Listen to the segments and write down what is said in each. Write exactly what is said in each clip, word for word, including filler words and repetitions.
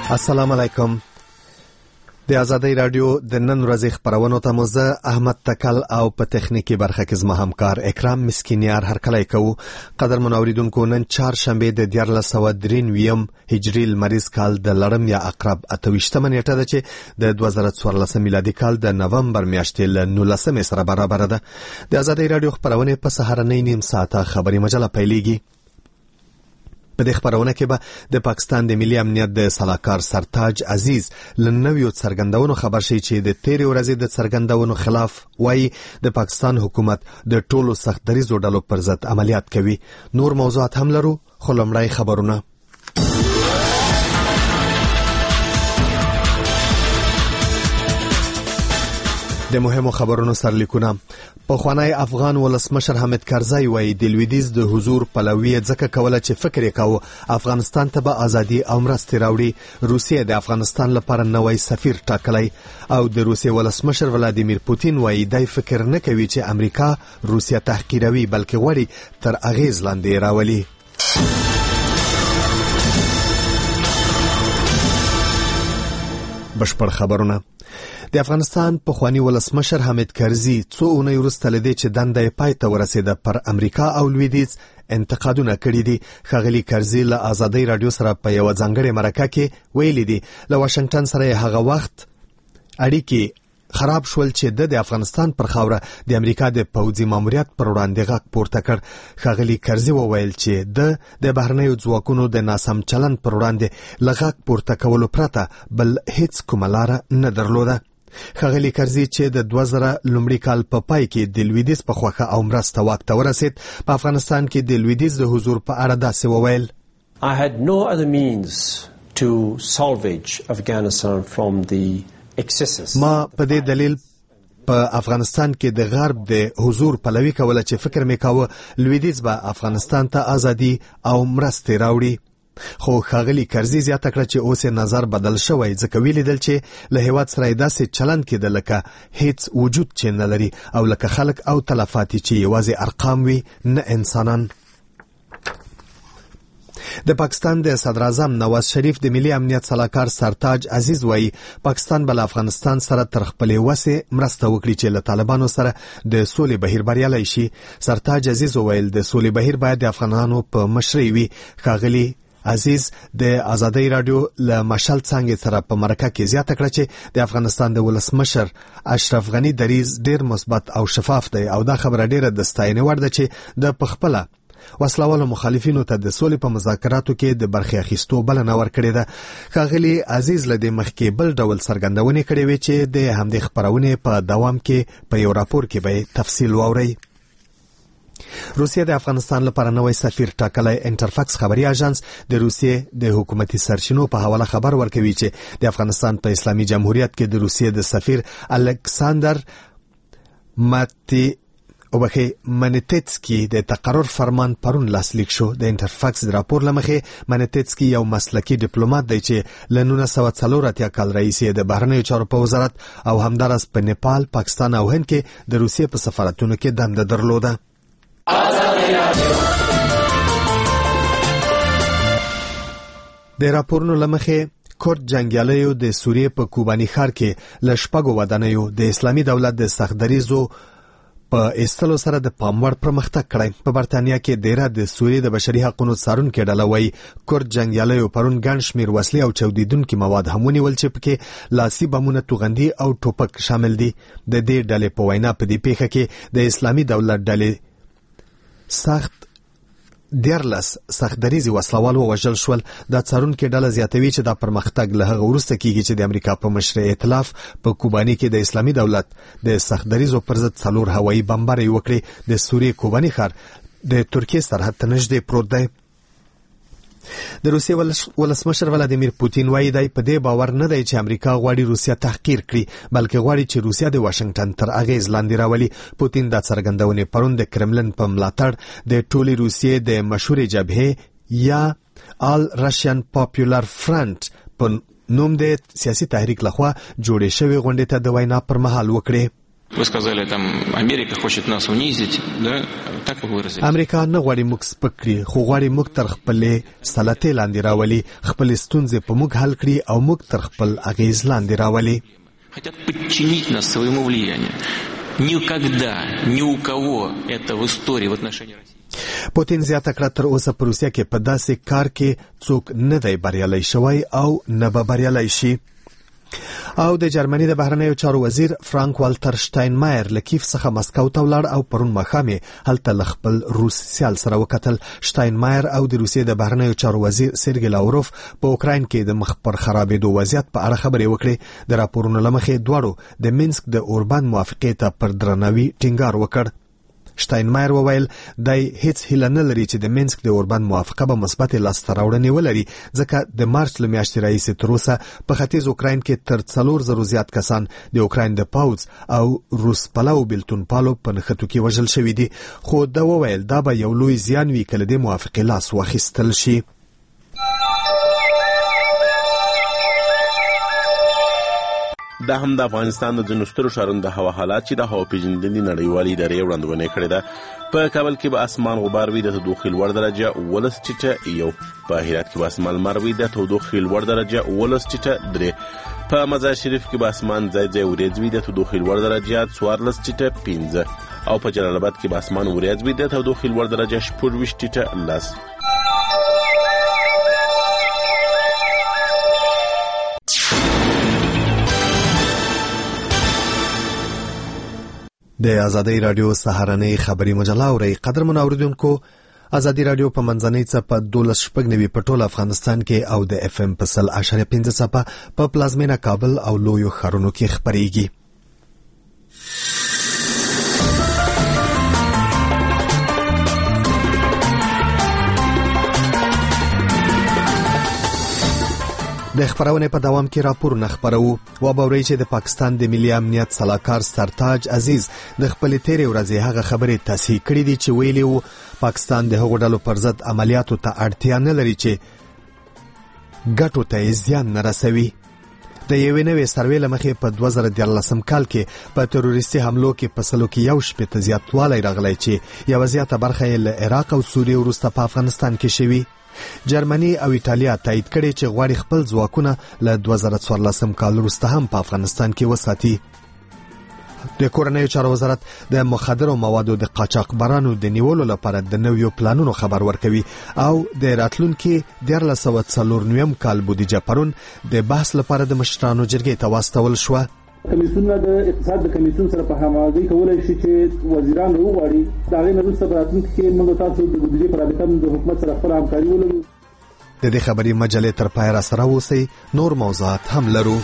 السلام علیکم. د آزادۍ رادیو د نن ورځې خبرونو ته مو زه احمد تکل او په تخنیکی برخه کې زما همکار اکرام مسکینیار هرکلی کوو. قدرمنو اوریدونکو، نن چهارشنبه د دیارلس سوه درې نویم هجري لمریز کال د لړم یا عقرب اته ویشتمه نیټه ده چې د دوه زره څوارلسم میلادي کال د نومبر میاشتې له نولسمې سره برابره ده. د آزادۍ رادیو خبرونه په سهارنۍ نیم ساعته خبري مجله پیلېږي. په دې خبرونه کې به د پاکستان د ملي امنیت د سلاکار سرتاج عزیز له نویو څرګندونو خبر شي چې د تیرې ورځې د څرګندونو خلاف وایي د پاکستان حکومت د ټولو سخت دریزو ډلو پر ضد عملیات کوي. نور موضوعات هم لرو، خو لومړی خبرونه. د مهمو خبرونو سرلیکونه. پخوانی افغان ولسمشر حامد کرزی وایي د لویدیځ د حضور پلوي ځکه کوله چې فکر یې کاوه افغانستان ته به ازادي او مرستې راوړي. روسیه د افغانستان لپاره نوی سفیر ټاکلی او د روسیې ولسمشر ولادیمیر پوتین وایي دی فکر نه کوي چې امریکا روسیه تحقیروي، بلکې غواړي تر اغیز لاندې راولي. بشپړ خبرونه. د افغانستان پخوانی ولسمشر حامد کرزي څو اونۍ وروسته له دې چې دنده یې پای ته ورسېده پر امریکا او لویدیځ انتقادونه کړي دي. ښاغلي کرزي له آزادۍ رادیو سره په یوه ځانګړې مرکه کې ویلي دي له واشنګټن سره یې هغه وخت اړیکې خراب شول چې د افغانستان پر خاوره د امریکا د پوځي ماموریت پر وړاندې غږ پورته کړ. ښاغلي کرزي وویل چې د د بهرنیو ځواکونو د ناسم چلند پر وړاندې له غږ پورته کولو پرته بل هیڅ کومه لاره نه درلوده. ښاغلي کرزي چې د دوه زره لومړي کال په پای کې د لویدیځ په خوښه او مرسته واک ته ورسېد، په افغانستان کې د لویدیځ د حضور په اړه داسې وویل: I had no other means to salvage Afghanistan from the excesses. ما په دې دلیل په افغانستان کې د غرب د حضور پلوي کوله چې فکر مې کاوه لویدیځ به افغانستان ته ازادي او مرستې راوړي. خو ښاغلي کرزي زیاته کړه چې اوس نظر بدل شوی، ځکه ویلیدل چې له هیواد سره داسې چلند کېده لکه هیڅ وجود چې نه لري او لکه خلک او تلفات چې یوازې ارقام وي نه انسانان. د پاکستان د صدر اعظم نواز شریف د ملي امنیت سلاکار سرتاج عزیز وایي پاکستان بل افغانستان سره تر خپلې وسې مرسته وکړي چې له طالبانو سره د سولې بهیر بریالی شي. سرتاج عزیز وویل د سولې بهیر باید د افغانانو په مشرۍ وي. ښاغلي عزیز د آزادۍ رادیو له مشال څانګې سره په مرکه کې زیاته کړه چې د افغانستان د ولسمشر اشرف غني دریځ ډیر مثبت او شفاف دی او دا خبره ډیره د ستاینې وړ ده چې د پخپله وسلوالو مخالفینو ته د سولې په مذاکراتو کې د برخې اخیستو بلنه ورکړې ده. ښاغلي عزیز له دې مخکې بل ډول څرګندونې کړې وې چې د همدې خپرونې په دوام کې په یو راپور کې به تفصیل واورئ. روسیه د افغانستان لپاره نوی سفیر ټاکلی. انټرفاکس خبري اژانس د روسیې د حکومتي سرچینو په حواله خبر ورکوي چې د افغانستان په اسلامي جمهوریت کې د روسیې د سفیر الکساندر ماتی او بخې منیتسکی د تقرر فرمان پرون لاسلیک شو. د انټرفاکس د راپور لمخې منیتسکی یو مسلکی ډیپلوماټ دی چې له نولس سوه څلور اتیا کال راهیسې د بهرنیو چارو په وزارت او همداراز په نیپال، پاکستان او هند کې د روسیې په سفارتونو کې دنده درلوده. د راپورونو لمخې کورد جنګیالیو د سوریې په کوباني ښار کې له شپږو ودانیو د اسلامي دولت د سختدریزو په ایستلو سره د پاموړ پرمختګ کړی. په برتانیا کې ډیره د سوریې د بشري حقوقو څارونکې ډله وایي کورد جنګیالیو پرون ګڼ شمېر وسلې او چاودیدونکي مواد هم ونیول چې پکې لاسي بمونه، توغندي او ټوپک شامل دي. د دې ډلې په وینا په دې پیښه کې د اسلامي دولت ډلې سخت دیارلس سخت دریزي وسلوال ووژل شول. دا څارونکې ډله زیاتوي چې دا پرمختګ له هغه وروسته کیږي چې د امریکا په مشرۍ ائتلاف په کوباني کې د اسلامي دولت د سخت دریزو پر ضد څلور هوایي بمبارۍ وکړي. د سوریې کوباني ښار د ترکیې سرحد ته نږدې پروت دی. د روسیې ولسمشر ولادیمیر پوتین وایي دی په دې باور نه دی چې امریکا غواړي روسیه تحقیر کړي، بلکې غواړي چې روسیه د واشنګټن تر اغیز لاندې راولي. پوتین دا څرګندونې پرون د کرملن په ملاتړ د ټولې روسیې د مشهورې جبهې یا آل راشین پاپولر فرنٹ په نوم د سیاسي تحریک لخوا جوړې شوې غونډې ته د وینا پر مهال وکړې. Вы сказали, там Америка хочет нас унизить, да? Так вы выразились. امریکا نه غواړي موږ سپک کړي، خو غواړي موږ تر خپلې سلطې لاندې راولي، خپلې ستونزې په موږ حل کړي او موږ تر خپل اغېز لاندې راولي. Хотят подчинить нас своему влиянию. Никогда, ни у кого это в истории в отношении России. پوتین زیاته کړه تر اوسه په روسیه کې په داسې کار کې څوک نه دی بریالی شوی او نه به بریالی شي. او د جرمني د بهرنیو چارو وزیر فرانک والتر شتاینمایر له کیف څخه مسکو ته ولاړ او پرون ماښام یې هلته له خپل روس سیال سره وکتل. شتاینمایر او د روسیې د بهرنیو چارو وزیر سرګی لاوروف په اوکراین کې د مخ پر خرابېدو وضعیت په اړه خبرې وکړې. د راپورونو له مخې دواړو د مینسک د اوربان موافقې ته پر درناوي ټینګار وکړ. شتاینمایر وویل دی هیڅ هیله نه لري چې د مینسک د اوربان موافقه به مثبتې لاسته راوړنې ولري، ځکه د مارچ له میاشتې راهیسې تر اوسه په ختیځ اوکراین کې تر څلور زرو زیات کسان د اوکراین د پوځ او روس پلو بیلتون پالو په نښتو کې وژل شوي دي. خو ده وویل دا به یو لوی زیان وي که له دې موافقې لاس واخیستل شي. دا هم د افغانستان د ځینو سترو ښارونو د هوا حالات چې د هوا پیژندنې نړیوالې ادارې وړاندوینه کړې ده. په کابل کې به اسمان غبار وي، د تودوخې لوړ درجه اوولس ټیټه یو. په هرات کې به اسمان لمر وي، د تودوخې لوړ درجه اوولس ټیټه درې. په مزار شریف کې به اسمان ځای ځای وریځ وي، د تودوخې لوړ درجه څوارلس ټیټه پنځه. او په جلال آباد کې به اسمان وریځ وي، د تودوخې لوړ درجه شپږ ویشت ټیټه لس. د ازادۍ رادیو سهارنۍ خبري مجله اورئ. قدرمن اوریدونکو، ازادي رادیو په منځنۍ څپه دولس شپږ نوي په ټول افغانستان کې او د اف ام په سل اشاریه پنځه څپه په پلازمینه کابل او لویو ښارونو کې خپرېږي. د خبرونه په دوام کې راپورونه خبرو. وبورئ چې د پاکستان د ملي امنیت سلاکار سرتاج عزیز د خپل تیرې ورځې هغه خبرې تصحیح کړې دي چې ویلي وو پاکستان د هغو ډلو پر ضد عملیاتو ته اړتیا نه لري چې ګټو ته زیان نه رسوي. د یوې نوې سروې له مخې په دوه زره دیارلسم کال کې په تروریستي حملو کې په سلو کې یو شپېته زیاتوالی راغلی چې یوه زیاته برخه یې له عراق او سوریې وروسته په افغانستان کې شوي. جرمني او ایټالیا تایید کړي چې غواړي خپل ځواکونه له دوه زره څوارلسم کال وروسته هم په افغانستان کې وساتي. د کورنیو چارو وزارت د مخدرو موادو د قاچاقبرانو د نیولو لپاره د نویو پلانونو خبر ورکوي او د راتلونکي دیارلس سوه څلور نویم کال بودیجه پرون د بحث لپاره د مشرانو جرګې ته واستول شوه. کمیسیونونه د اقتصاد د کمیسیون سره په همغږي کولای شي چې وزیران وغواړي د هغې نه وروسته په راتلونکي کې موږ تاسو د بودیجې په رابطه د حکومت سره خپله همکاري ولرو. د دې خبري مجلې تر پایه را سره اوسئ. نور موضوعات هم لرو.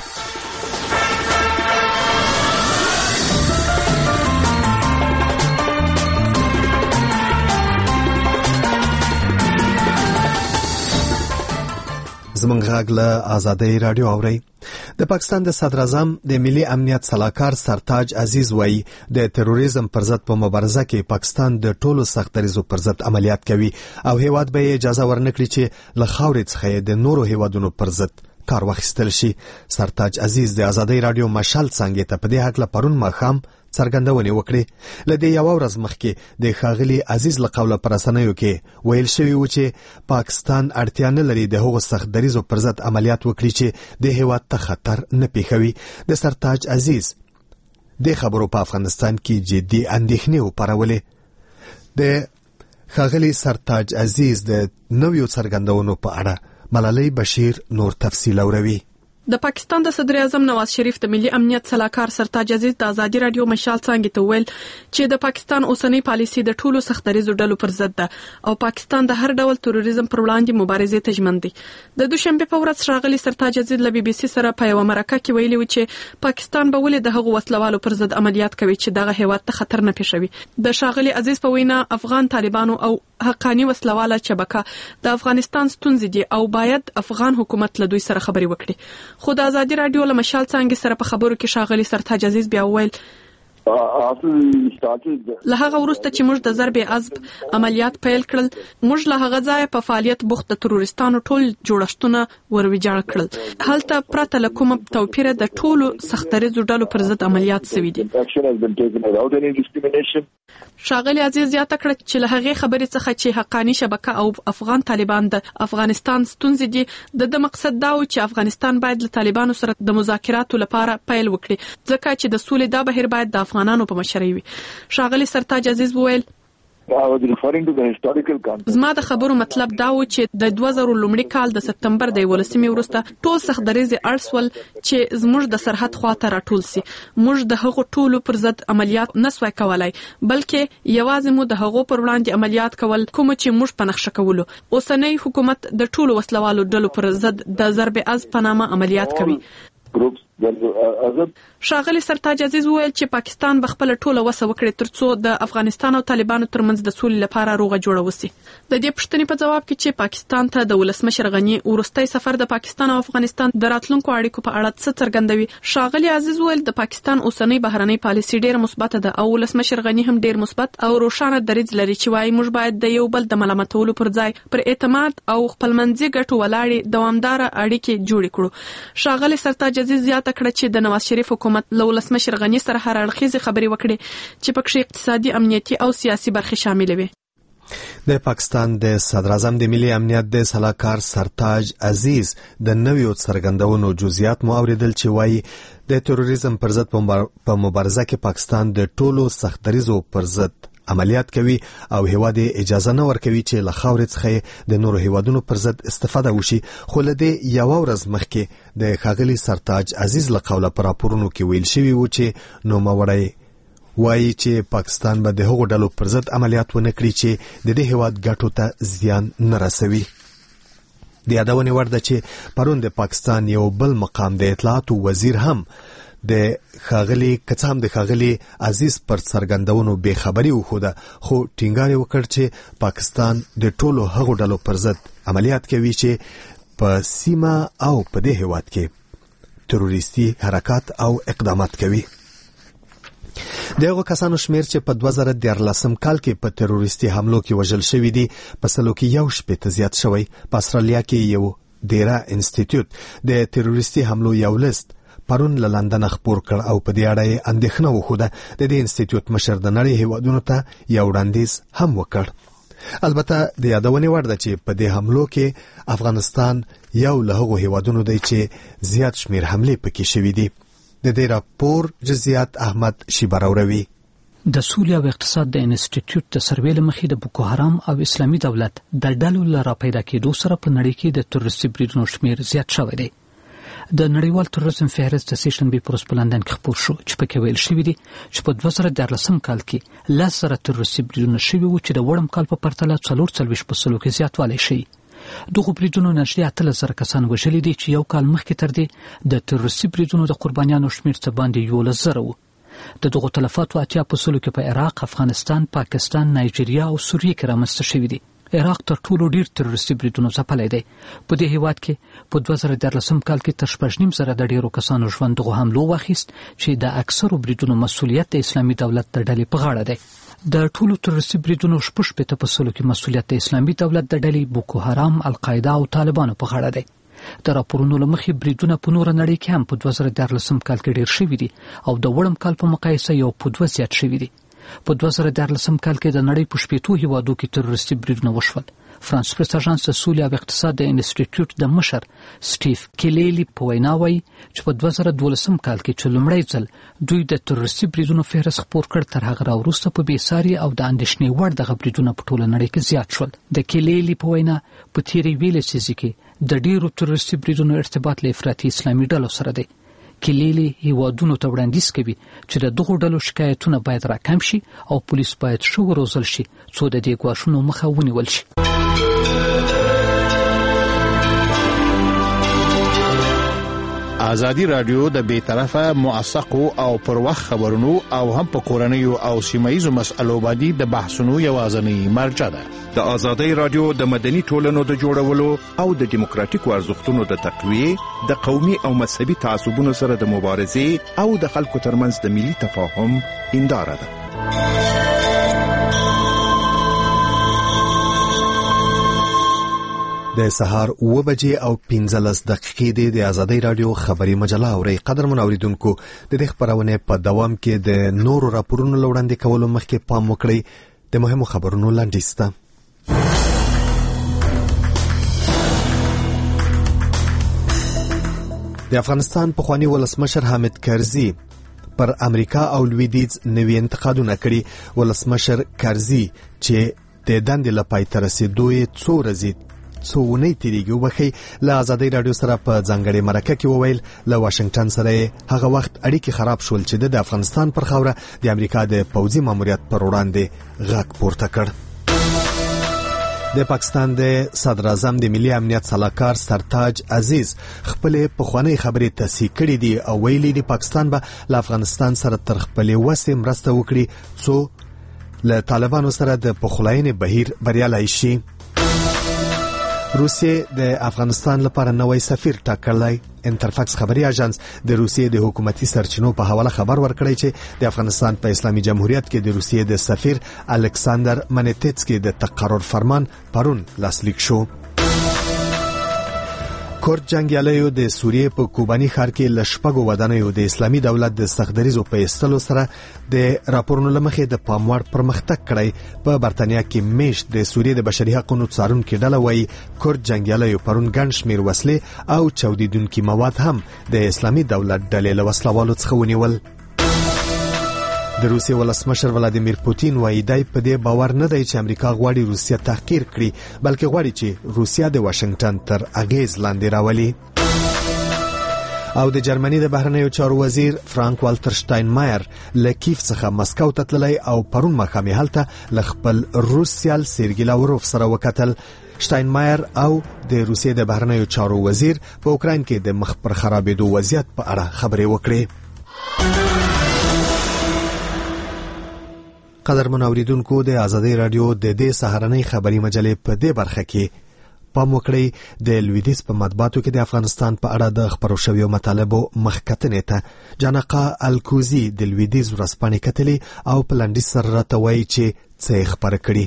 زمونږ غږ له ازادۍ رادیو اورئ. د پاکستان د صدر اعظم د ملي امنیت سلاکار سرتاج عزیز وایي د تروریزم پر ضد په مبارزه کې پاکستان د ټولو سخت دریزو پر ضد عملیات کوي او هیواد به اجازه ورنکړي چې له خاورې څخه د نورو هیوادونو پر ضد کار واخیستل شي. سرتاج عزیز د ازادۍ رادیو مشال څنګه ته په دې حق لپاره ماښام څرګندونې وکړې. لدې یو ورځ مخکې د ښاغلي عزیز له قوله پر رسنیو کې ویل شوی و چې پاکستان اړتیا نه لري د هغو سخت دریزو پر ضد عملیات وکړي چې د هیواد ته خطر نه پیښوي. د سرتاج عزیز د خبرو په افغانستان کې جدي اندېښنې وپارولې. د ښاغلي سرتاج عزیز د نویو څرګندونو په اړه ملالۍ بشیر نور تفصیل اوروي. د پاکستان د صدر اعظم نواز شریف د ملي امنیت سلاکار سرتاج عزیز د ازادي رادیو مشال څنګه ته ویل چې د پاکستان اوسنۍ پالیسي د ټولو سختریزو ډلو پر ضد ده او پاکستان د هر ډول تروریزم پر وړاندې مبارزې ته ژمن دی. د دوشنبه په ورځ ښاغلي سرتاج عزیز له بي بي سي سره په یو مرکه کې ویلي و چې پاکستان به ولې د هغو وسلوالو پر ضد عملیات کوي چې دغه هیواد ته خطر نه پیښوي. د ښاغلي عزیز په وینا افغان طالبانو او حقانی وسلواله شبکه د افغانستان ستونزې دي او باید افغان حکومت له دوی سره خبرې وکړي. خو د ازادي رادیو له مشال څنګه سره په خبرو کې ښاغلي سرتاج عزیز بیا ویل له هغه وروسته چې موږ د ضرب عزب عملیات پیل کړل، موږ له هغه ځایه په فعالیت بوخت د تروریستانو ټول جوړښتونه ورویجاړ کړل. هلته پرته له کومه توپیره د ټولو سختدریځو ډلو پر ضد عملیات شوي دي. ښاغلي عزیز زیاته کړه چې له هغې خبرې څخه چې حقاني شبکه او افغان طالبان د افغانستان ستونزې دي، د د مقصد دا و چې افغانستان باید له طالبانو سره د مذاکراتو لپاره پیل وکړي، ځکه چې د سولې دا بهیر باید د افغانانو په مشرۍ وي. ښاغلي سرتاج عزیز وویل زما د خبرو مطلب دا و چې د دوه زره لومړي کال د سپتمبر د یولسمې وروسته ټول سختدریځې اړ شول چې زموږ د سرحد خواته راټول سي. موږ د هغو ټولو پر ضد عملیات نسوای کولای، بلکې یوازې مو د هغو پر وړاندې عملیات کول کوم چې موږ په نقشه کولو. اوسنی حکومت د ټولو وسلوالو ډلو پر ضد د ضرب عزب په نامه عملیات کوي. ښاغلي سرتاج عزیز وویل چې پاکستان به خپله ټوله وسه وکړي ترڅو د افغانستان او طالبانو ترمنځ د سولې لپاره روغه جوړه وسي. د دې پوښتنې په ځواب کې چې پاکستان ته د ولسمشر غني وروستی سفر د پاکستان او افغانستان د راتلونکو اړیکو په اړه څه څرګندوي، ښاغلي عزیز وویل د پاکستان اوسنۍ بهرنۍ پالیسي ډېره مثبته ده او ولسمشر غني هم ډېر مثبت او روښانه دریځ لري چې وایي موږ باید د یو بل د ملامتولو پر ځای پر اعتماد او خپلمنځي ګټو ولاړې دوامداره اړیکې جوړې کړو. ښاغلي سرتاج عزیز زیاته کړه چې د نواز شریف حکومت له ولسمشر غني سره هر اړخیزې خبرې وکړي چې پکې اقتصادي، امنیتي او سیاسي برخې شاملې وي. د پاکستان د صدر اعظم د ملي امنیت د سلاکار سرتاج عزیز د نویو څرګندونو جزئیات مو اوریدل چې وایي د تروریزم پر ضد په مبارزه کې پاکستان د ټولو سختدریځو پر ضد عملیات کوي او هیواد اجازه نه ورکوي چې له خاورې څخه د نورو هیوادونو پر ضد استفاده وشي. خو له دې یوه ورځ مخکې د ښاغلي سرتاج عزیز له قوله په راپورونو کې ویل شوي وو چې نوموړی وایي چې پاکستان به د هغو ډلو پر ضد عملیات ونه کړي چې د دې هیواد ګټو ته زیان نه رسوي. د یادونې وړ ده چې پرون د پاکستان یو بل مقام د اطلاعاتو وزیر هم د ښاغلي کڅام د ښاغلي عزیز پر څرګندونو بې خبري وښوده، خو ټینګار یې وکړ چې پاکستان د ټولو هغو ډلو پر ضد عملیات کوي چې په سیمه او په دې هیواد کې تروریستي حرکات او اقدامات کوي. د هغو کسانو شمیر چې په دوه زره دیارلسم کال کې په تروریستي حملو کې وژل شوي دي په سلو کې یو شپېته زیات شوی. په استرالیا کې یو دیرا انسټیټیوټ د تروریستي حملو یو لیست پرون له لندن خپور کړ او په دې اړه یې اندېښنه وښوده. د دې انسټیټیوټ مشر د نړۍ هیوادونو ته یو وړاندیز هم وکړ. البته د یادونې وړ ده چې په دې حملو کې افغانستان یو له هغو هیوادونو دی چې زیات شمیر حملې پکې شوي دي. د دې راپور جزئیات احمد شیباروروي. د سولې او اقتصاد د انسټیټیوټ د سروې له مخې د بوکو حرام او اسلامي دولت د ډلو له راپیدا کېدو سره په نړۍ کې د تروریستي بریدونو شمیر زیات شوی دی. د نړیوال تروریزم فهرست د سې شنبې په ورځ په لندن کې خپور شو چې پکې ویل شوي دي چې په دوه زره دیارلسم کال کې لس زره تروریستي بریدونه شوي وو چې د وړم کال په پرتله څلور څلوېښت په سلو کې زیاتوالی شوی. دغو بریدونو نږدې اتلس زره کسان وژلي دي چې یو کال مخکې تر دې د تروریستي بریدونو د قربانیانو شمیر څه باندې یولس زره وو. د دغو تلفاتو اتیا په سلو کې په عراق، افغانستان، پاکستان، نایجیریا او سوریه کې رامنځته شوي دي. عراق تر ټولو ډیر تروریستي بریدونو ځپلی دی. په دې هیواد کې په دوه زره دیارلسم کال کې تر شپږ نیم زره د ډیرو کسانو ژوند دغو حملو واخیست چې د اکثرو بریدونو مسؤلیت د اسلامي دولت د ډلې په غاړه دی. د ټولو تروریستي بریدونو شپږ شپېته په سلو کې مسؤلیت د اسلامي دولت د ډلې بوکو حرام، القاعده او طالبانو په غاړه دی. د راپورونو له مخې بریدونه په نوره نړۍ کې هم په دوه زره دیارلسم کال کې ډیر شوي دي او د وړم کال په مقایسه یو په دوه زیات شوي دي. په دوه زره دیارلسم کال کې د نړۍ په شپېتو هیوادو کې تروریستي بریدونه وشول. فرانس پریس اژانس د سولې او اقتصاد د انسټیټیوټ د مشر سټیف کلیلی په وینا وایي چې په دوه زره دولسم کال کې چې لومړی ځل دوی د تروریستي بریدونو فهرست خپور کړ، تر هغه راوروسته په بېساري او د اندېښنې وړ دغه بریدونه په ټوله نړۍ کې زیات شول. د کلیلی په وینا په تېرې یوې لسیزې کې د ډیرو تروریستي بریدونو ارتباط له افراطي اسلامي ډلو سره دی. کلیلی هیوادونو ته وړاندیز کوي چې د دغو ډلو شکایتونه باید راکم شي او پولیس باید ښه وروزل شي څو د دې ګواښونو مخه ونیول شي. ازادي رادیو د بیطرفه موثقو او پر وخت خبرونو او هم په کورنیو او سیمایي مسألو باندې د بحثونو یوازنی مرجع ده. د ازادي رادیو د مدني ټولنو د جوړولو او د دیموکراتیکو ارزښتونو د تقویه، د قومي او مذهبي تعصبونو سره د مبارزې او د خلکو ترمنځ د ملي تفاهم هنداره ده. د سهار اوه بجې او پنځلس دقیقې دی د ازادي رادیو خبري مجله اوري. قدرمن اوریدونکو، د دې خبرونه په دوام کې د نورو راپورونو لوړاندې کولو مخکې پام وکړئ د مهمو خبرونو لاندې سته. د افغانستان پخوانی ولسمشر حامد کرزي پر امریکا او لویدیځ نوي انتقادونه کړي. ولسمشر کرزي چې د دندې لپاره تر رسیدو یې څو ورځې څو ونې تیریږي وبخي له ازادي رادیو سره په ځانګړې مرکه کې وویل له واشنگټن سره هغه وخت اړیکې خراب شول چې د افغانستان پر خاوره د امریکا د پوځي ماموریت پر وړاندې غږ پورته کړ. د پاکستان د صدر اعظم د ملي امنیت سلاکار سرتاج عزیز خپل پخوانی خبرې تصحیح کړې دي او ویلي دي پاکستان به له افغانستان سره تر خپل وسې مرسته وکړي څو له طالبانو سره د پخلاینې بهیر بریالی شي. روسیه د افغانستان لپاره نوی سفیر ټاکلی. انټرفاکس خبري اژانس د روسیې د حکومتي سرچینو په حواله خبر ورکړی چې د افغانستان په اسلامي جمهوریت کې د روسیې د سفیر الکساندر منیتسکی د تقرر فرمان پرون لاسلیک شو. کورد جنگیالیو د سوریې په کوبانی ښار کې ل شپږو ودانیو د اسلامي دولت د سختدریزو په ایستلو سره د راپورونو لمخې د پاموړ پرمختګ کړی. په برتانیا کې میشت د سوریې د بشري حقوقو څارونکو ډله وایي کورد جنگیالیو پرون ګڼ شمېر وسلې او چاودیدونکي مواد هم د اسلامي دولت ډلې له وسلوالو څخه ونیول. د روسیې ولسمشر ولادیمیر پوتین وایي دی په دې باور نه دی چې امریکا غواړي روسیه تحقیر کړي بلکې غواړي چې روسیه د واشنگټن تر اغیز لاندې راولي. او د جرمني د بهرنیو چارو وزیر فرانک والتر شتاینمایر له کیف څخه مسکو ته تللی او پرون ماښام هلته له خپل روس سیال سیرګي لاوروف سره وکتل. شتاینمایر او د روسیې د بهرنیو چارو وزیر په اوکراین کې د مخ پر خرابېدو وضعیت په اړه خبرې وکړې. قدرمن اوریدونکو، د ازادي رادیو د دې سهارنۍ خبري مجلې په دې برخه کې پام وکړئ د لویدیځ په مطبوعاتو کې د افغانستان په اړه د خبرو شویو مطالبو مخکتنې ته جانقا الکوزي د لویدیځ ورځپاڼې کتلې او په لنډیز سره راته وایي چې څه خبره کړي.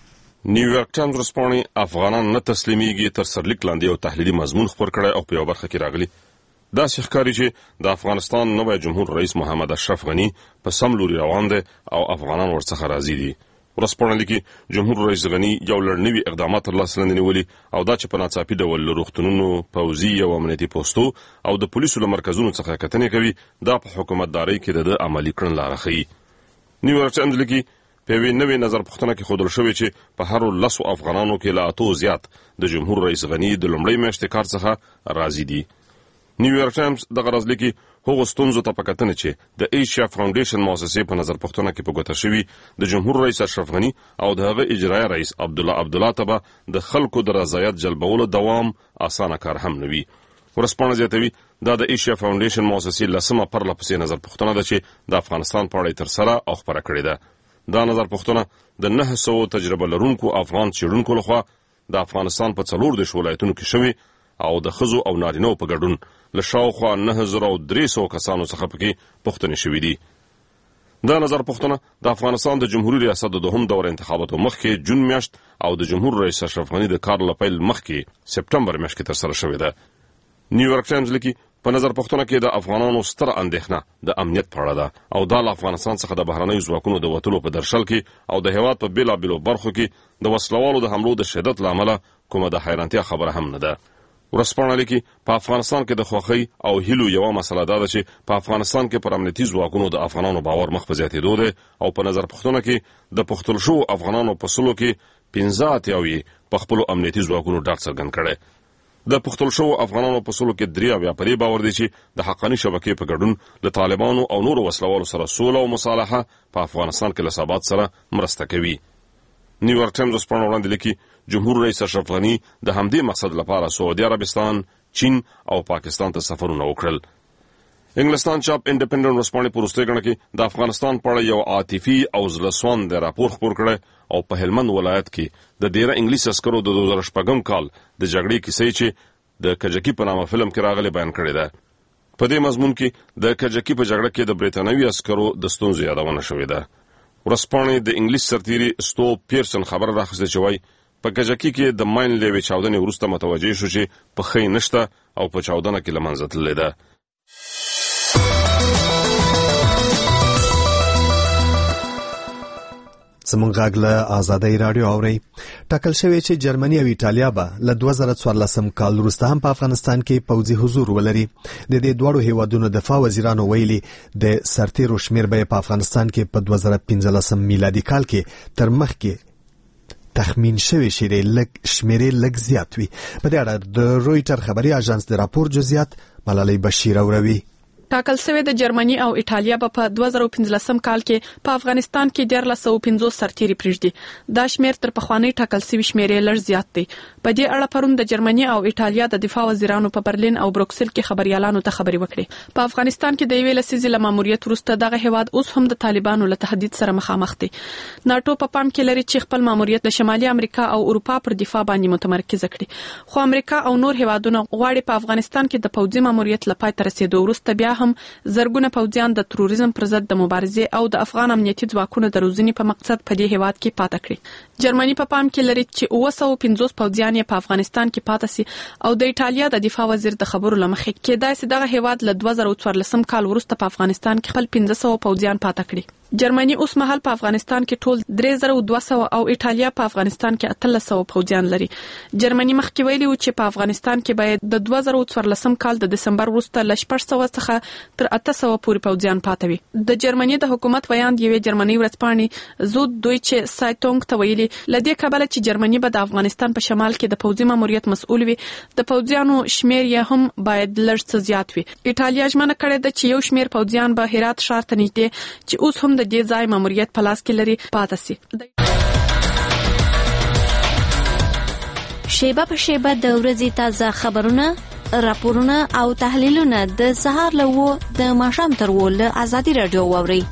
نیویارک ټایمز ورځپاڼې افغانان نه تسلیمیږي تر سرلیک لاندې یو تحلیلي مضمون خپور کړی او په یو برخه کې راغلی دا ښکاري چې د افغانستان نوی جمهور رئیس محمد اشرف غنی په سم لوري روان دی او افغانان ورڅخه راضي دي. ورځپاڼه لیکي جمهور رئیس غنی یو لړ نوي اقدامات ترلاسه لاندې نیولي او دا چې په ناڅاپي ډول له روغتونونو، پوځي او امنیتي پوستو او د پولیسو له مرکزونو څخه کتنې کوي دا په حکومتدارۍ کې د عملي کړنو لاره ښیي. نیویارک ټایمز لیکي په یوې نوې نظر پوښتنه کې ښودل شوې چې په هرو لسو افغانانو کې له اتو زیات د جمهور رئیس غنی د لومړۍ میاشتې کار څخه راضي دي. نیویارک ټایمز د غرض لیکي هغه ستونزو ته پکتنه چې د ایشیا فاونډیشن مؤسسې په نظر پوښتنه کې په ګوته شوی د جمهور رئیس اشرف غنی او د هغه اجرایي رئیس عبد الله عبد الله ته د خلکو د رضایت جلبولو دوام اسانه کار هم نه وي. ورسپانه زیاتوي دا د ایشیا فاونډیشن مؤسسې لسمه پرله پسې نظر پوښتنه ده چې د افغانستان په اړه تر سره او خبره کړې ده. دا نظر پوښتنه د نه سوه تجربه لرونکو افغان څېړونکو لخوا د افغانستان په څلور دیرش ولایتونو کې شوی او د ښځو او نارینه‌و په ګډون له شاوخوا نهه زره درې سوه کسانو څخه پکې پوښتنې شوې دي. دا نظر پوښتنه د افغانستان د جمهوریت ریاست د دوهم دور انتخاباتو مخکې جون میاشت او د جمهور رئیس اشرف غنی د کار له پیل مخکې سپټمبر میاشت کې ترسره شوې ده. نیویارک ټایمز لیکي په نظر پوښتنه کې د افغانانو ستره اندېښنه د امنیت په اړه ده او دا له افغانستان څخه د بهرنیو ځواکونو د وتلو په درشل کې او د هېواد په بېلابېلو برخو کې د وسلوالو د حملو د شدت له امله کومه د حیرانتیا خبره هم نه ده. ورځپاڼه لیکي په افغانستان کې د خوښۍ او هیلو یوه مسله دا ده چې په افغانستان کې پر امنیتي ځواکونو د افغانانو باور مخ په زیاتېدو دی او په نظر پوښتنه کې د پوښتل شوو افغانانو په سلو کې پنځه اتیا یې په خپلو امنیتي ځواکونو ډاډ څرګند کړی. د پوښتل شوو افغانانو په سلو کې درې اویا په دې باور دی چې د حقاني شبکې په ګډون له طالبانو او نورو وسلوالو سره سوله او مصالحه په افغانستان کې له ثبات سره مرسته کوي. نیویارک ټایمز ورځپاڼه وړاندې لیکي جمهور رئیس اشرف غنی د همدې مقصد لپاره سعودي عربستان، چین او پاکستان ته سفرونه وکړل. انګلستان چاپ انډیپندنت ورځپاڼې په وروستۍ ګڼه کې د افغانستان په اړه یو عاطفي او زړهسوند راپور خپور کړی او په هلمند ولایت کې د ډیره انګلیس عسکرو د دوه زره شپږم کال د جګړې کیسې چې د کجکی په نامه فلم کې راغلي بیان کړی ده. په دې مضمون کې د کجکی په جګړه کې د بریتانوي عسکرو د ستونزو یادونه شوې ده. ورځپاڼې د انګلیس سرتیري ستو پیرسن خبر راخسته چې وایي په کجکی کې د ماین لیوي چاودنې وروسته متوجه شو چې پخې نشته او په چاودنه کې له منځه تللې ده. زمونږ غږ له آزادۍ راډیو اورئ. ټاکل شوی چې جرمني او ایټالیا به له دوه زره څوارلسم کال وروسته هم په افغانستان کې پوځي حضور ولري. د دې دواړو هیوادونو دفاع وزیرانو ویلي د سرتیرو شمیر به په افغانستان کې په دوه زره پنځلسم میلادي کال کې تر مخکې تخمین شوی شیری لږ شمیرې لږ زیات وي. په دې اړه د رویټر خبري اژانس د راپور جزئیات ملالۍ بشیر اوروي. ټاکل شوی د جرمني او ایټالیا په دوه زره پنځلسم کال کې په افغانستان کې ډیر له سو پنځوس سرتیري پریږدي. دا شمیر تر پخوانی ټاکل شوی شمیرې لږ زیات دی. په دې اړه پرون د جرمني او ایټالیا د دفاع وزیرانو په برلین او بروکسل کې خبريالانو ته خبري وکړي. په افغانستان کې د یوې لسیزې له ماموریت وروسته دغه هیواد اوس هم د طالبانو له تهدید سره مخامخ دی. ناتو په پام کې لري چې خپل ماموریت د شمالي امریکا او اروپا پر دفاع باندې متمرکز کړي. خو امریکا او نور هیوادونه غواړي په افغانستان کې د پوځي ماموریت لپاره تر رسیدو وروسته بیا هم زرګونه پوځیان د تروریزم پر ضد د مبارزې او د افغان امنیتي ځواکونو د روزنې په مقصد په دې هیواد کې پاتې کړي. جرمني په پام کې لري چې اوه سوه پنځوس پوځیان په افغانستان کې پاتې سي او د ایټالیا د دفاع وزیر د خبرو لمخې کېدای سي دغه هیواد له دوه زره څوارلسم کال وروسته په افغانستان کې خپل پنځه سوه پوځیان پاتې کړي. جرمني اوس مهال په افغانستان کې ټول درې زره دوه سوه او ایټالیا په افغانستان کې اتلس سوه پوځیان لري. جرمني مخکې ویلي و چې په افغانستان کې باید د دوه زره څوارلسم کال د دسمبر وروسته له شپږ سوه څخه تر اته سوه پورې پوځیان پاتې وي. د جرمني د حکومت ویاند یوې جرمني ورځپاڼې زود دویچه سایټونګ ته ویلي لدې کبله چې جرمني به د افغانستان په شمال کې د پوځي ماموریت مسؤل وي د پوځیانو شمیر یې هم باید لږ څه زیات وي. ایټالیا ژمنه کړې ده چې یو شمیر پوځیان به هرات ښار ته نږدې چې اوس هم د دې ځای ماموریت په لاس کې لري پاتې سي. شیبه په شیبه د ورځې تازه خبرونه، راپورونه او تحلیلونه د سهار له وو د ماښام تر وو له آزادۍ راډیو واورئ.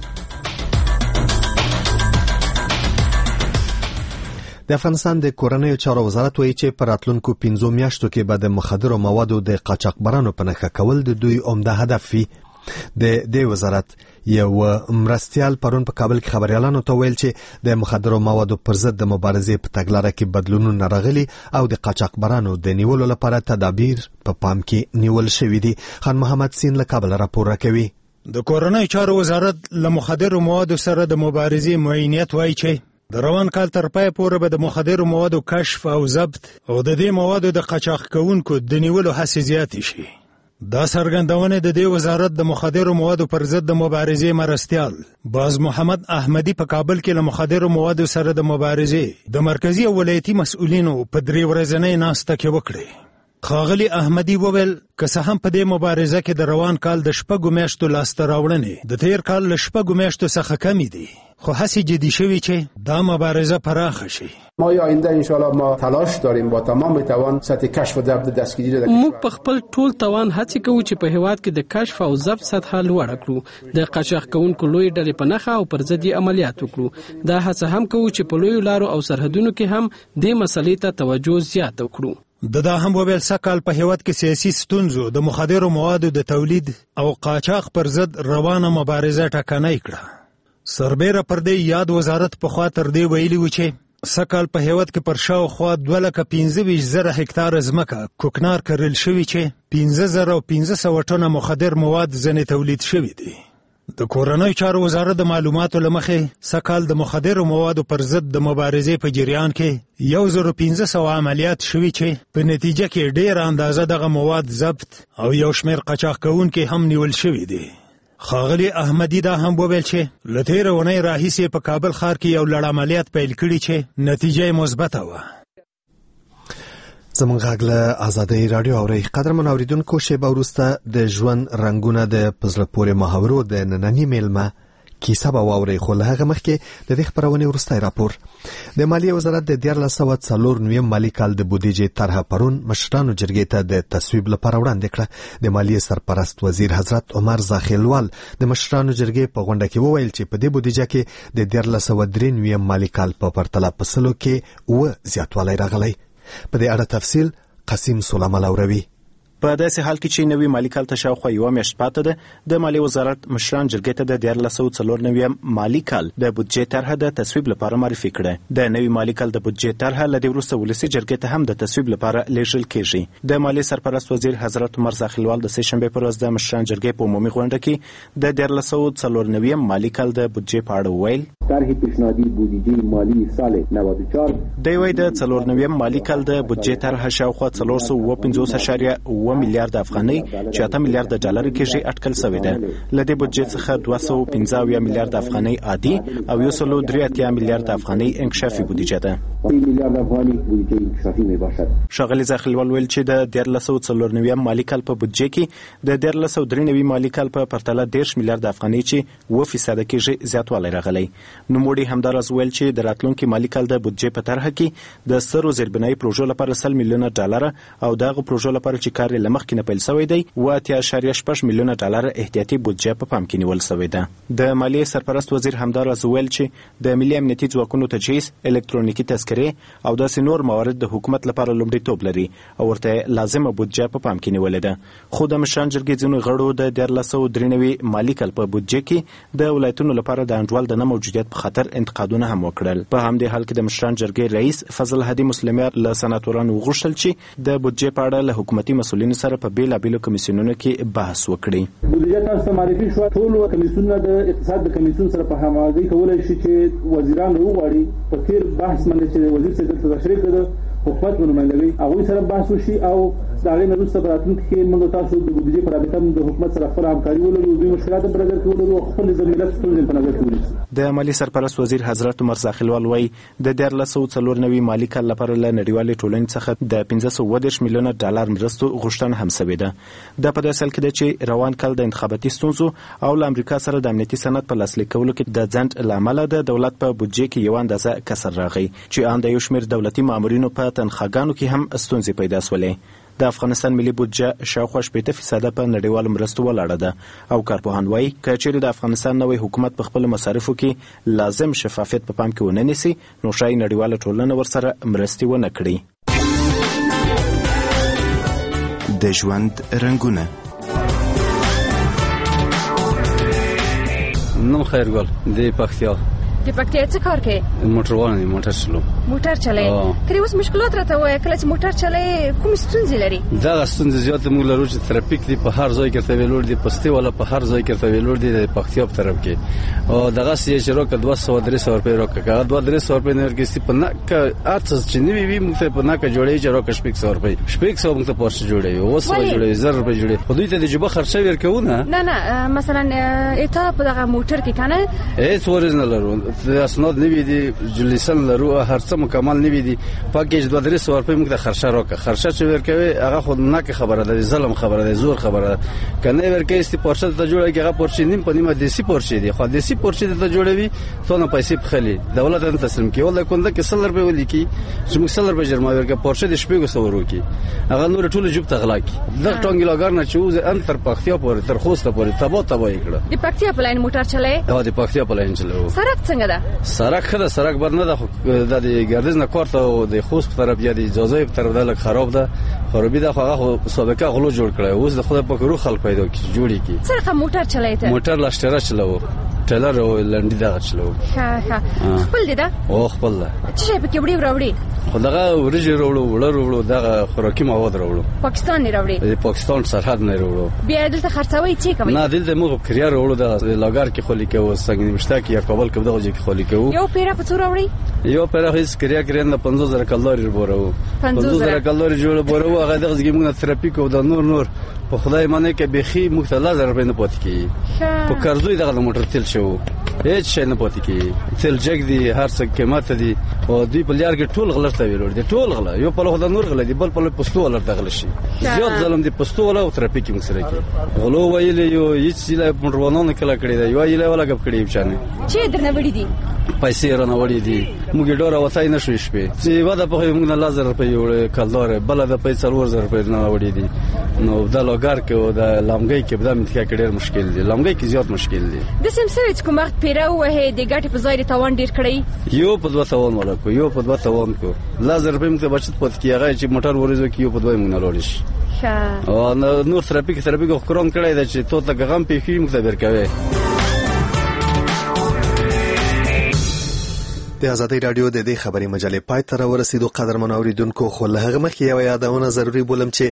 د افغانستان د کورنیو چارو وزارت وایي چې په راتلونکو پنځو میاشتو کې به د مخدرو موادو د قاچاقبرانو په نښه کول د دوی عمده هدف وي. د دې وزارت یو مرستیال پرون په کابل کې خبريالانو ته ویل چې د مخدرو موادو پر ضد د مبارزې په تګلاره کې بدلونونه راغلي او د قاچاقبرانو د نیولو لپاره تدابیر په پام کې نیول شوې دي. خان محمد سین له کابل راپور راکوي. د کورنیو چارو وزارت له مخدرو موادو سره د مبارزې معینیت وایي چې د روان کال تر پای پورې به د مخدرو موادو کشف او ضبط او د دې موادو د قاچاق کوونکو د نیولو هڅې زیاتې شي. دا څرګندونه د دې وزارت د مخدرو موادو پر ضد د مبارزې مرستیال باز محمد احمدی په کابل کې له مخدرو موادو سره د مبارزې د مرکزی او ولایتي مسؤلینو په درې ورځنۍ ناسته کې وکړه. خاغلی احمدی وویل که څه هم په دې مبارزه کې د روان کال د شپږو میاشتو لاسته راوړنې د تیر کال له شپږو میاشتو څخه کمې دي، خو هڅې جدي شوي چې دا مبارزه پراخه شي. ما آینده ان شاء الله ما تلاش داریم با تمام توان سطح کشف و ضبط دستگیری را موږ په خپل ټول توان هڅه کوو چې په هیواد کې د کشف او ضبط سطح لوړه کړو، د قاچاق کوونکو لوی ډلې په نښه او پر ضد عملیات وکړو. دا هڅه هم کوو چې په لوی لارو او سرحدونو کې هم دې مسلې ته توجه زیات وکړو. د دا هم ویل سکهال په هیواد کې سیاسي ستونزو د مخدرو موادو د تولید او قاچاق پر ضد روانه مبارزه ټکنۍ کړه. سربیره پر دې یاد وزارت په خوا تر دې ویلي و چې سکهال په هیواد کې پر شاوخوا دوه لکه پنځه ویشت زره هکتاره ځمکه کوکنار کرل شوي چې پنځه زره او پنځه سوه ټنه مخدر مواد ځنې تولید شوي دي. د کورنیو چارو وزارت د معلوماتو له مخې سکهال د مخدرو موادو پر ضد د مبارزې په جریان کې یو زر پنځه سوه عملیات شوي چې په نتیجه کې ډېره اندازه دغه مواد ضبط او یو شمېر قاچاق کوونکي هم نیول شوي دي. خاغلی احمدی دا هم وویل چې له تېرې اونۍ راهیسې په کابل ښار کې یو لړ عملیات پیل کړي چې نتیجه یې مثبته وه. زمونږ غږ له آزادۍ راډیو اورئ. قدرمن اوریدونکو، شیبه وروسته د ژوند رنګونه د په زړه پورې محاورو د ننني میلمه کیسه به واوري خو له هغه مخکې د دې خبرونې وروستی راپور. د مالیې وزارت د دیارلس سوه څلور نویم مالي کال د بودیجې طرحه پرون مشرانو جرګې ته د تصویب لپاره وړاندې کړه. د مالیې سرپرست وزیر حضرت عمر زاخیلوال د مشرانو جرګې په غونډه کې وویل چې په دې بودیجه کې د دیارلس سوه درې نویم مالي کال په پرتله په سلو کې اوه زیاتوالی راغلی. په دې اړه تفصیل قاسم سلام الاوروي. په داسې حال کې چې نوی مالي کال ته شاوخوا یوه میاشت پاته ده، د مالیې وزارت مشران جرګې ته د دیارلس سوه څلور نویم مالي کال د بودیجې طرحه د تصویب لپاره معرفي کړه. د نوي مالي کال د بودیجې طرحه له دې وروسته ولسي جرګې ته هم د تصویب لپاره لیږل کیږي. د مالیې سرپرست وزیر حضرت عمر زاخیلوال د سه شنبې پر ورځ د مشران جرګې په عمومي غونډه کې د دیارلس سوه څلور نویم مالي کال د بودیجې په اړه وویل. طرح پیشنهادی بودجه مالی سال نود و چهار دی وای د څلور نویم مالی کال د بودجې طرحه شاوخوا څلور سوه اوه پنځوس اعشاریه اوه میلیارد افغانۍ چې اته میلیارد ډالر کېږي اټکل شوې ده. له دې بودجې څخه دوه سوه پنځه اویا میلیارد افغانۍ عادي او یو سل درې اتیا میلیارد افغانۍ انکشافي بودجه ده. میلیارد افغانۍ بودجه انکشافي میباشد. ښاغلي زاخیلوال ویل چې د دیارلس سوه څلور نویم مالی کال په بودجې کې د دیارلس سوه درې نوي مالی کال په پرتله دېرش میلیارد افغانۍ چې اوه فیصده کېږي زیاتوالی راغلی. نوموړي همداراز ویل چې د راتلونکي مالي کال د بودجې په طرحه کې د سترو زیربنایي پروژو لپاره سل میلیونه ډالر او دغه پروژو لپاره چې کار یې له مخکې نه پیل شوی دی اوه اتیا اعشاریه شپږ میلیونه ډالر احتیاطي بودجه په پام کې نیول شوې ده. د مالیې سرپرست وزیر همداراز ویل چې د ملي امنیتي ځواکونو تجهیز، الکترونیکي تذکرې او داسې نور موارد د حکومت لپاره لومړیتوب لري او ورته لازمه بودجه په پام کې نیولې ده. خو د مشران جرګې ځینو غړو د دیارلس سوه درې نوي مالي کال په بودجه کې د ولایتونو لپاره د انډول د نه موجودیت په خاطر انتقادونه هم وکړل. په همدې حال کې د مشران جرګې رئیس فضل هادي مسلمیار له سناتورانو وغوښتل چې د بودجې په اړه له حکومتي مسؤلینو سره په بیلابیلو کمیسیونونو کې بحث وکړي. بودجه تاسو معرفي شو، ټول کمیسیونونه د اقتصاد د کمیسیون سره په همغږي کولای شي چې وزیران وغواړي په تیر بحث باندې چې وزیر صدر ته تشریح کړي حکومت ونمایندګي هغه سره بحث وشي او دا غي نه رسته براتونکو کې موږ تاسو د بودجې په رابطه د حکومت سره خپل همکاري ولرو، د مشکلات په نظر کې ولرو او خپل ضمانت ستونزې په نظر کې ونیسو. د مالی سرپرست وزیر حضرت عمر زاخیلوال وایي د دیارلس سوه څلور نوي مالي کال لپاره له نړیوالې ټولنې څخه د پنځه سوه اووه دېرش میلیونه ډالر مرستو غوښتنه هم شوې ده. دا په داسې حال کې ده چې روان کال د انتخاباتي ستونزو او له امریکا سره د امنیتي سند په لاسلیک کولو کې د ځنډ له امله د دولت په بودجې کې یو اندازه کسر راغی چې ان د یو شمېر دولتي مامورینو په تنخواګانو کې هم ستونزې پیدا شولې. د افغانستان ملي بودجه شاوخوا شپېته فیصده په نړیوالو مرستو ولاړه ده او کارپوهان وایي که چیرې د افغانستان نوی حکومت په خپلو مصارفو کې لازم شفافیت په پام کې ونه نیسي نو ښایي نړیواله ټولنه ورسره مرستې ونه کړي. د ژوند رنګونه. نوم خیرګل د پکتیا. د پکتیا څه کار کوي؟ موټروان دی، موټر چلوم. موټر چلای. کله اوس مشکلات راته وایي کله چې موټر چلای کوم ستونزې لري؟ دا ستونزې زیات موږ لرو چې ترافیک دی په هر ځای کې ته ویلور دی، پستی ولا په هر ځای کې ته ویلور دی د پکتیا په طرف کې او دغه سې چې روکه دوه سوه درې سوه روپۍ روکه کا دوه درې سوه روپۍ نه ورګستی په ناکه ارڅ چې نیوي وي موږ ته په ناکه جوړې چې روکه شپږ سوه روپۍ شپږ سوه موږ ته پورش جوړې او سوه جوړې زر روپۍ جوړې په دوی ته د جوبه خرچه ورکو نه نه نه مثلا اته په دغه موټر کې کنه هیڅ ورز نه لرو د اسناد نیوي دي جلیسن لرو هر څه مکمل نیوي دي پاکیج دوه درې سوه روپۍ موږ ته خرچه روکه خرچه چې ورکوي هغه خو نه خبره ده، ظلم خبره ده، زور خبره ده. کنه ورکه استی پورشه ته جوړه کې هغه پورشه نیم په نیمه دیسی پورشه دي خو دیسی پورشه ته جوړوي څونه پیسې بخلي دولت ته تسلیم کی ولله کنده کې سل روپۍ ولي کی چې موږ سل روپۍ جرمه ورکه پورشه د شپږ سوه ورکي هغه نور ټول جوب تغلا کی د ټونګ لاګر نه چوز ان تر پختیا پورې تر خوسته پورې تبو تبو کړه. د پختیا په لاین موټر چلای او د پختیا په لاین چلو. سړک څنګه ده؟ سړک خده سړک بر نه ده د ګردیز نه کوړه او د خوست په طرف یا د اجازه په طرف ده خراب ده خرابې ده خو سابقه غلو جوړ کړی اوس د خدای په کورو خلک پیدا کی جوړی کی. څنګه موټر چلایته؟ موټر لاشتره چلاو ټیلر او لنډی دا چلاو. ها ها خپل دي دا؟ او خپل ده. چې په کې وړي وړي خدغه ورجه وروړو وړو وړو دا خوراکي مواد وروړو. پاکستان نه وړي. د پاکستان سرحد نه وروړو. بیا دلته خرڅوي چې کوي؟ نه دلته موږ کریار وروړو د لاګر کې خولي کې او څنګه مشتا کې یا کابل کې دغه کې خولي کې یو پیره په څور وړي؟ یو پیره هیڅ کریا کرین د پنځوس زره کلوري ورو. پنځوس زره کلوري جوړ ورو هغه دغه کې موږ ترافیک او د نور نور په خدای باندې کې بيخي موږ ته لازم روپۍ نه پاتې کیږي په قرضوي دغه موټر تل شو هیڅ شي نه پاتې کیږي تل جګ دي هر څه قیمت دي او دوی په لار کې ټول غلط ویلور دي ټول غلا یو په لوخ د نور غلا دي بل په پستو ولر دغل شي زیات ظلم دي پستو ولا او ترافیک موږ سره کې غلو ویل یو هیڅ لا موټرونو کله کړی دی یو یې ولا غب کړی چانه چې درنه وړي دي پیسې رانه وړي دي موږ ډور وتاي نشو شپې چې واده په موږ نه لازم روپۍ وړ کلدار بل د پیسې څلور زره روپۍ نه وړي دي نو د لوګار کې او د لامګي کې بده متکا کډیر مشکل دي لامګي کې زیات مشکل دي د سمسوي کوم وخت پیرو وه د ګټې په ځای توان ډیر کړی یو په دوه توان ولا کو یو په دوه توان کو لازم روپۍ موږ بچت پات کیږي چې موټر ورزو کې یو په دوه موږ نه لوړش او نور ترافیک ترافیک خورون کړی دا چې تو ته غم پیخي موږ ته ورکوي د ازادي رادیو د دې خبري مجلې پای ته ورسېدو قدرمن اوریدونکو خو له هغه مخکې یو یادونه ضروری بولم چې